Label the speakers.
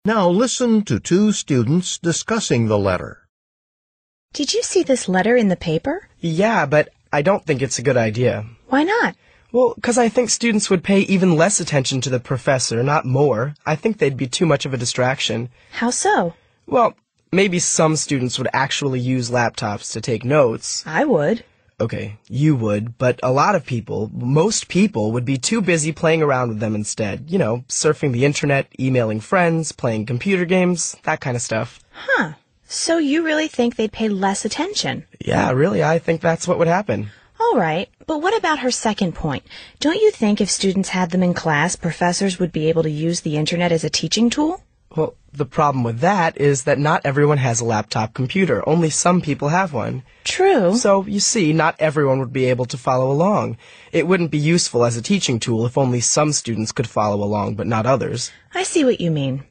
Speaker 1: Now listen to two students discussing the letter.
Speaker 2: Did you see this letter in the paper?
Speaker 3: Yeah, but I don't think it's a good idea.
Speaker 2: Why not?
Speaker 3: Well, 'cause I think students would pay even less attention to the professor, not more. I think they'd be too much of a distraction.
Speaker 2: How so?
Speaker 3: Well, maybe some students would actually use laptops to take notes.
Speaker 2: I would.
Speaker 3: Okay, you would, but a lot of people, most people, would be too busy playing around with them instead. You know, surfing the internet, emailing friends, playing computer games, that kind of stuff.
Speaker 2: Huh. So you really think they'd pay less attention?
Speaker 3: Yeah, really, I think that's what would happen.
Speaker 2: All right, but what about her second point? Don't you think if students had them in class, professors would be able to use the internet as a teaching tool?
Speaker 3: Well, the problem with that is that not everyone has a laptop computer. Only some people have one.
Speaker 2: True.
Speaker 3: So, you see, not everyone would be able to follow along. It wouldn't be useful as a teaching tool if only some students could follow along, but not others.
Speaker 2: I see what you mean.